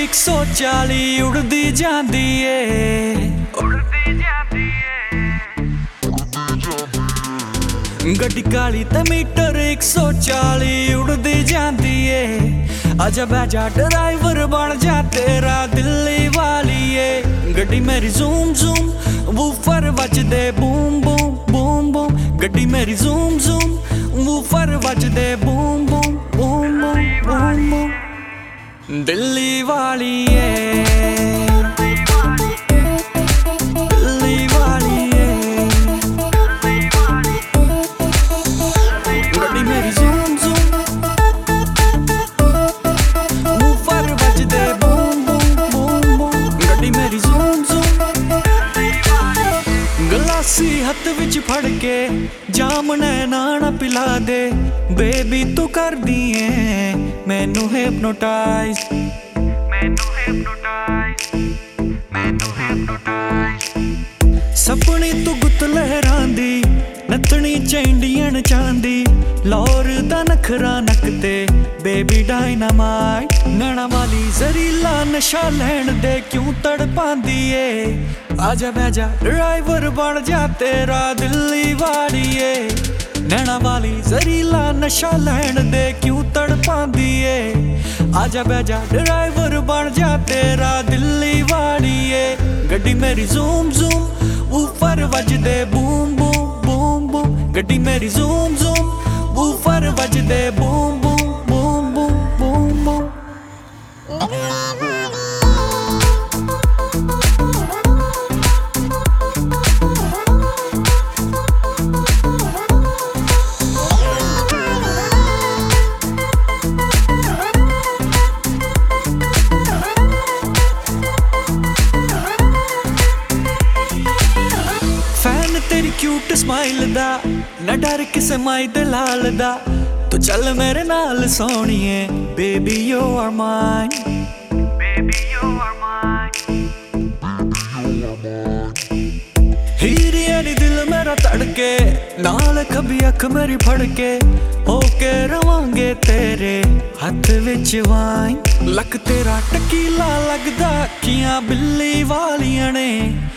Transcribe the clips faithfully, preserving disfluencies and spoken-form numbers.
एक सौ चाली उड़दी जांदी ए गड्डी काली ते मीटर एक सौ चाली उड़दी जांदी ए आजा बैजा ड्राइवर बन जा तेरा दिल्ली वाली ए गड्डी मेरी जूम जूम वूफर बजदे बूम बूम बूम बूम गड्डी मेरी जूम जूम वूफर बजदे boom boom boom boom boom boom Delhi वाली ए हथ विच फड़ के जाम नैना ना पिला दे बेबी तू कर दी है मैनू हिप्नोटाइज मैनू हिप्नोटाइज मैनू हिप्नोटाइज सपनी तू गुत लहरांदी नथनी चैंडियन चांदी लौर दा नखरा नक ते बेबी डायनामाइट नैना वाली जरीला नशा लैन दे क्यों तड़पांदी ए आजा बैजा ड्राइवर बन जा तेरा दिल्ली वाली ए नैना वाली जरीला नशा लैन दे क्यों तड़पांदी ए आजा बैजा ड्राइवर बन जा तेरा दिल्ली वाली ए गड्डी मेरी जूम जूम ऊपर वजदे बूम बूम बूम बूम गड्डी मेरी जूम जूम ऊपर वजदे boom boom boom boom boom boom तेरी क्यूट स्माइल दा न डर किसे माई दे लाल दा तू चल मेरे नाल सोनिए baby you are mine baby you are mine हीरिया नी दिल मेरा तड़के नाल कभी अख मेरी फड़ के होके रवांगे तेरे हथ विच वाइन लक तेरा टकीला लगदा अखियां बिल्ली वालियां ने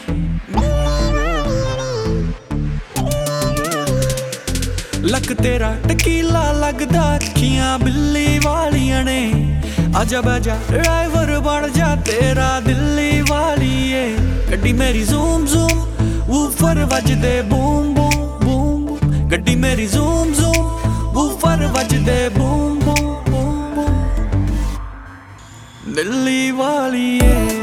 लक तेरा टकीला लगदा अखियां बिल्ली वालियां ने आजा बैजा ड्राइवर बन जा तेरा दिल्ली वाली ए गड्डी मेरी जूम जूम वूफर वजदे बूम बूम बूम गड्डी मेरी जूम जूम वूफर वजदे boom boom boom boom Delhi वाली ए